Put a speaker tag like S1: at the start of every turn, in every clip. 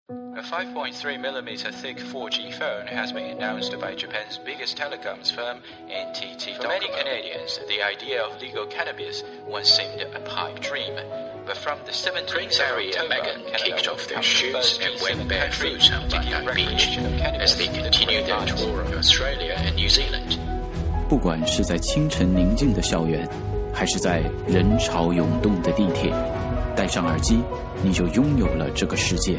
S1: A 5.3mm thick 4G phone has been announced by Japan's biggest telecoms firm, NTT. For many Canadians, the idea of legal cannabis once seemed a pipe dream. But from the 17th
S2: Harry and Meghan kicked off their shoes and went barefoot on London Beach as they continue their tour of Australia and New Zealand.
S3: 不管是在清晨宁静的校园，还是在人潮涌动的地铁，戴上耳机，你就拥有了这个世界。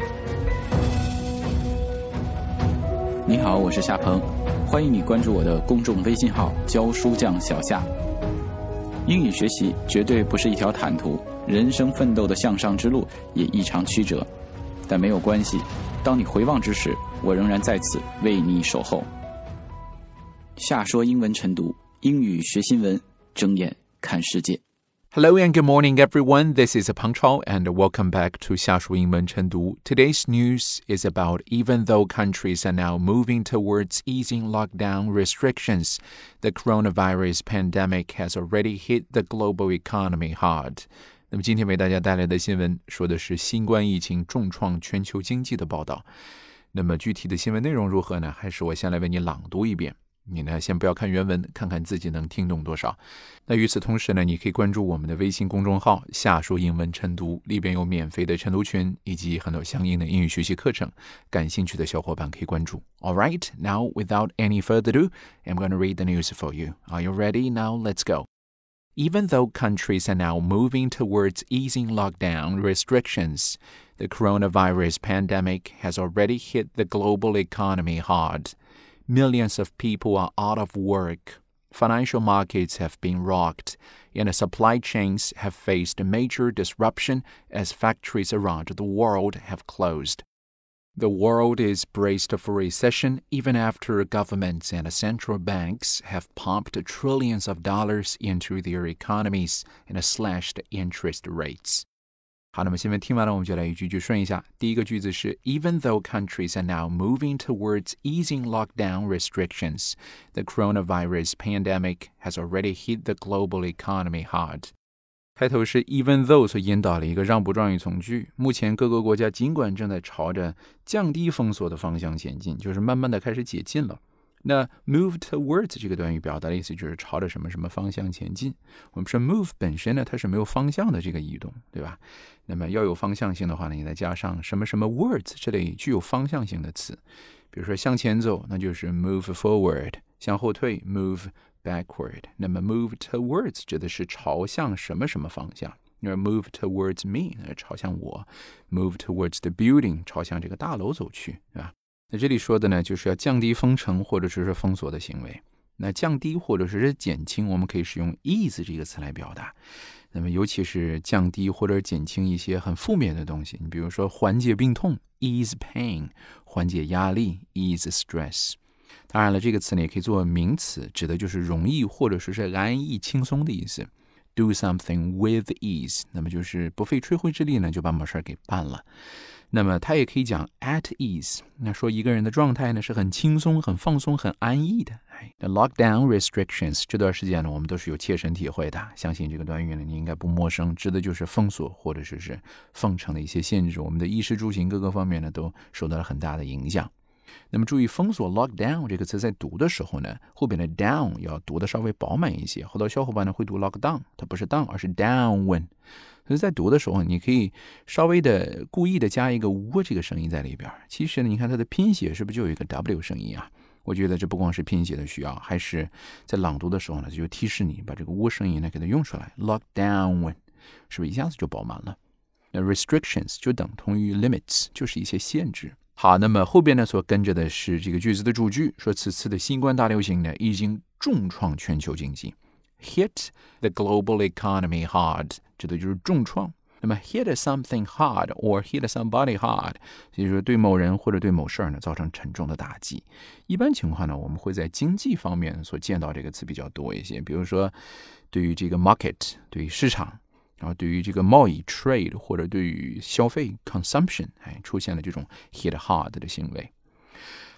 S3: 你好，我是夏鹏，欢迎你关注我的公众微信号教书匠小夏。英语学习绝对不是一条坦途，人生奋斗的向上之路也异常曲折，但没有关系，当你回望之时，我仍然在此为你守候。夏说英文晨读，英语学新闻，睁眼看世界。
S4: Hello and good morning, everyone. This is Peng Chao, and welcome back to 夏说英文晨读. Today's news is about even though countries are now moving towards easing lockdown restrictions, the coronavirus pandemic has already hit the global economy hard. 那么今天为大家带来的新闻说的是新冠疫情重创全球经济的报道。那么具体的新闻内容如何呢？还是我先来为你朗读一遍。你呢，先不要看原文，看看自己能听懂多少。那与此同时呢，你可以关注我们的微信公众号夏说英文晨读，里边有免费的晨读群以及很多相应的英语学习课程，感兴趣的小伙伴可以关注。Alright, now without any further ado, I'm going to read the news for you. Are you ready? Now let's go. Even though countries are now moving towards easing lockdown restrictions, the coronavirus pandemic has already hit the global economy hard.Millions of people are out of work. Financial markets have been rocked, and supply chains have faced major disruption as factories around the world have closed. The world is braced for recession even after governments and central banks have pumped trillions of dollars into their economies and slashed interest rates.好，那么新闻听完了，我们就来一句句顺一下。第一个句子是 Even though countries are now moving towards easing lockdown restrictions, the coronavirus pandemic has already hit the global economy hard. 开头是 Even though 所引导了一个让步状语从句。目前各个国家尽管正在朝着降低封锁的方向前进，就是慢慢的开始解禁了。那 move towards 这个短语表达的意思就是朝着什么什么方向前进。我们说 move 本身呢，它是没有方向的这个移动，对吧？那么要有方向性的话呢，你再加上什么什么 words 这类具有方向性的词，比如说向前走，那就是 move forward， 向后退 move backward。那么 move towards 指的是朝向什么什么方向。move towards me 朝向我， move towards the building 朝向这个大楼走去，对吧？那这里说的呢，就是要降低封城或者是封锁的行为。那降低或者是减轻，我们可以使用 ease 这个词来表达。那么尤其是降低或者减轻一些很负面的东西，你比如说缓解病痛 ease pain， 缓解压力 ease stress。当然了，这个词呢也可以做名词，指的就是容易或者是安逸轻松的意思。Do something with ease， 那么就是不费吹灰之力呢就把某事给办了。那么它也可以讲 at ease， 那说一个人的状态呢是很轻松、很放松、很安逸的。那 lockdown restrictions 这段时间呢，我们都是有切身体会的，相信这个短语呢你应该不陌生，指的就是封锁或者是封城的一些限制，我们的衣食住行各个方面呢都受到了很大的影响。那么注意封锁 lockdown 这个词在读的时候呢，后边的 down 要读的稍微饱满一些，好多小伙伴呢会读 lockdown， 它不是 down 而是 down。所以在读的时候，你可以稍微的故意的加一个 w 这个声音在里边。其实呢，你看它的拼写是不是就有一个 w 声音啊？我觉得这不光是拼写的需要，还是在朗读的时候呢，就提示你把这个 w 声音呢给它用出来。lockdown 是不是一下子就饱满了？那 restrictions 就等同于 limits， 就是一些限制。好，那么后边呢所跟着的是这个句子的主句，说此次的新冠大流行呢已经重创全球经济。Hit the global economy hard， 指的就是重创。那么 hit something hard or hit somebody hard， 就是说对某人或者对某事儿呢造成沉重的打击。一般情况呢，我们会在经济方面所见到这个词比较多一些，比如说对于这个 market， 对于市场，然后对于这个贸易 trade， 或者对于消费 consumption， 出现了这种 hit hard 的行为。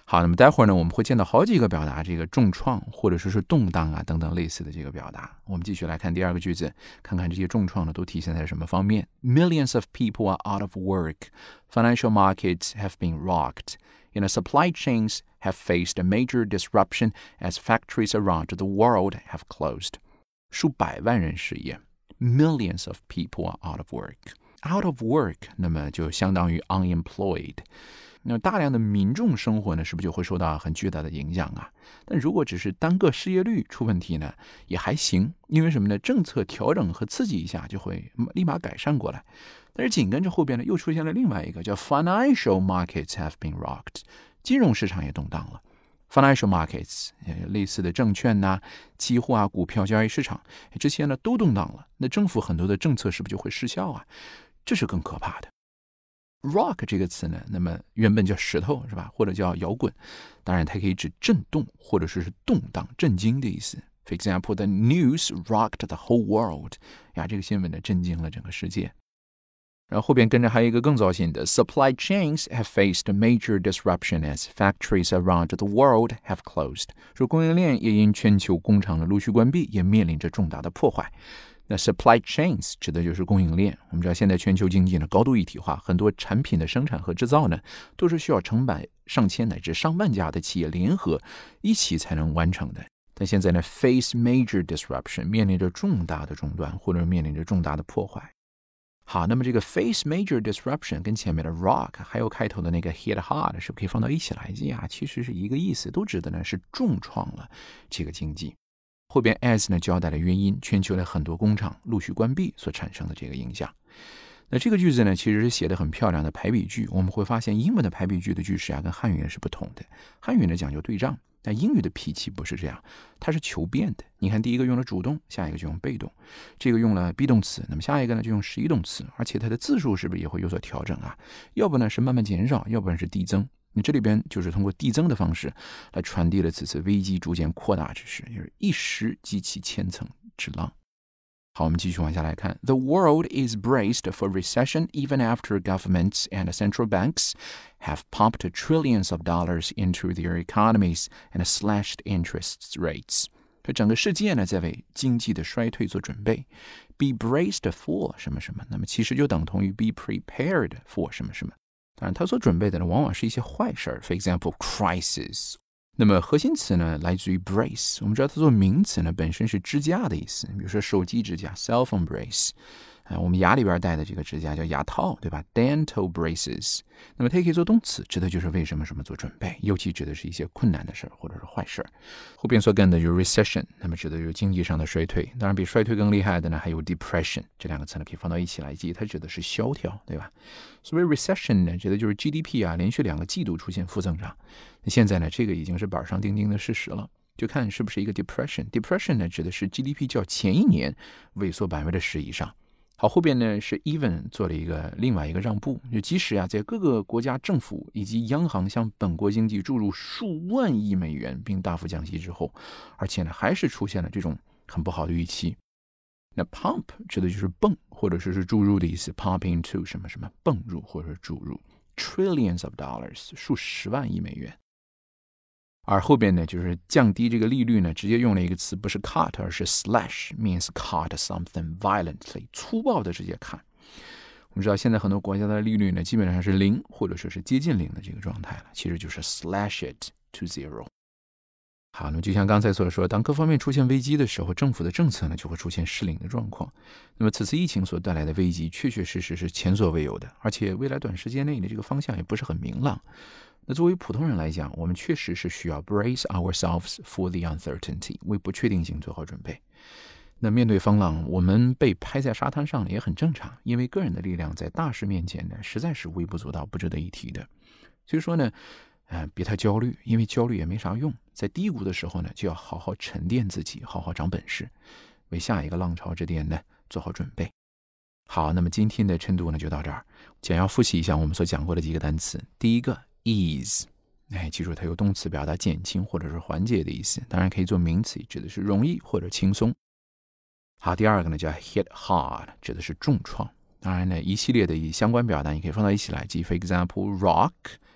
S4: 好，那么待会儿呢，我们会见到好几个表达这个重创或者说是动荡啊等等类似的这个表达。我们继续来看第二个句子，看看这些重创呢都体现在什么方面。Millions of people are out of work. Financial markets have been rocked. Supply chains have faced a major disruption as factories around the world have closed. 数百万人失业。Millions of people are out of work. Out of work 那么就相当于 unemployed。那大量的民众生活呢，是不是就会受到很巨大的影响啊？但如果只是单个失业率出问题呢，也还行，因为什么呢？政策调整和刺激一下，就会立马改善过来。但是紧跟着后边呢，又出现了另外一个叫 financial markets have been rocked， 金融市场也动荡了。financial markets 类似的证券啊、期货啊、股票交易市场，这些呢都动荡了。那政府很多的政策是不是就会失效啊？这是更可怕的。Rock 这个词呢，那么原本叫石头是吧，或者叫摇滚，当然它可以指震动或者是动荡、震惊的意思。For example, the news rocked the whole world. 呀，这个新闻呢震惊了整个世界。然后后边跟着还有一个更糟心的 ，Supply chains have faced major disruption as factories around the world have closed. 说供应链也因全球工厂的陆续关闭，也面临着重大的破坏。那 supply chains 指的就是供应链。我们知道现在全球经济呢高度一体化，很多产品的生产和制造呢都是需要成百上千乃至上万家的企业联合一起才能完成的。但现在呢 face major disruption 面临着重大的中断，或者面临着重大的破坏。好，那么这个 face major disruption 跟前面的 rock 还有开头的那个 hit hard 是不是可以放到一起来记啊？其实是一个意思，都指的呢是重创了这个经济。后边 as 呢交代了原因，全球的很多工厂陆续关闭所产生的这个影响。那这个句子呢其实是写的很漂亮的排比句。我们会发现英文的排比句的句式啊跟汉语是不同的。汉语呢讲究对仗，但英语的脾气不是这样，它是求变的。你看第一个用了主动，下一个就用被动，这个用了 be 动词，那么下一个呢就用实义动词，而且它的字数是不是也会有所调整啊？要不呢是慢慢减少，要不然是递增。你这里边就是通过递增的方式来传递了此次危机逐渐扩大之势，就是一石激起千层之浪。好，我们继续往下来看。The world is braced for recession even after governments and central banks have pumped trillions of dollars into their economies and slashed interest rates. 整个世界呢在为经济的衰退做准备。Be braced for 什么什么，那么其实就等同于 be prepared for 什么什么。当然他所准备的呢往往是一些坏事。For example, crisis。 那么核心词呢来自于 brace， 我们知道它做名词呢本身是支架的意思，比如说手机支架 cell phone brace，我们牙里边戴的这个支架叫牙套，对吧？ Dental braces。 那么它也可以做动词，指的就是为什么什么做准备，尤其指的是一些困难的事或者是坏事。后边所跟的就是 recession， 那么指的就是经济上的衰退。当然比衰退更厉害的呢还有 depression， 这两个词呢可以放到一起来记，它指的是萧条，对吧？所谓 recession 呢指的就是 GDP 啊连续2个季度出现负增长。那现在呢这个已经是板上钉钉的事实了，就看是不是一个 depression。 呢指的是 GDP 较前一年萎缩10%以上。好，后边呢是 even 做了另外一个让步，就即使在各个国家政府以及央行向本国经济注入数万亿美元并大幅降息之后，而且呢还是出现了这种很不好的预期。那 pump 指的就是泵或者是注入的意思， pump into 什么什么，泵入或者注入。 trillions of dollars 数十万亿美元。而后边呢就是降低这个利率呢，直接用了一个词，不是 cut 而是 slash， means cut something violently， 粗暴的直接砍。我们知道现在很多国家的利率呢基本上是0或者说是接近0的这个状态了，其实就是 slash it to 0。 好，那么就像刚才所说，当各方面出现危机的时候，政府的政策呢就会出现失灵的状况。那么此次疫情所带来的危机确确实实是前所未有的，而且未来短时间内的这个方向也不是很明朗。那作为普通人来讲，我们确实是需要 brace ourselves for the uncertainty， 为不确定性做好准备。那面对风浪，我们被拍在沙滩上也很正常，因为个人的力量在大事面前呢，实在是微不足道，不值得一提的。所以说呢，别太焦虑，因为焦虑也没啥用。在低谷的时候呢，就要好好沉淀自己，好好长本事，为下一个浪潮之巅呢做好准备。好，那么今天的晨读呢就到这儿，简要复习一下我们所讲过的几个单词。第一个 ease， 记住它有动词表达减轻或者是缓解的意思，当然可以做名词，指的是容易或者轻松。好，第二个呢叫 hit hard， 指的是重创。当然呢一系列的相关表达你可以放到一起来记。 For example, rock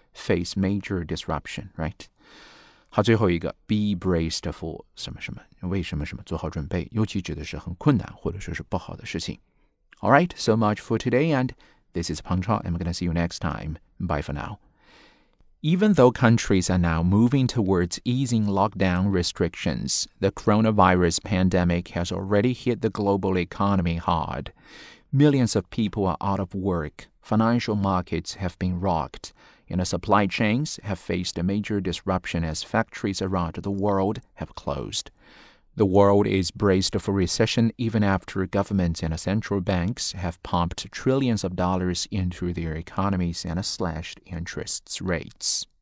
S4: face major disruption, right? 好，最后一个 be braced for 什么什么，为什么什么做好准备，尤其指的是很困难或者说是不好的事情。All right, so much for today, and this is Peng Chao, and I'm going to see you next time. Bye for now. Even though countries are now moving towards easing lockdown restrictions, the coronavirus pandemic has already hit the global economy hard. Millions of people are out of work, financial markets have been rocked, and the supply chains have faced a major disruption as factories around the world have closed. The world is braced for recession even after governments and central banks have pumped trillions of dollars into their economies and slashed interest rates.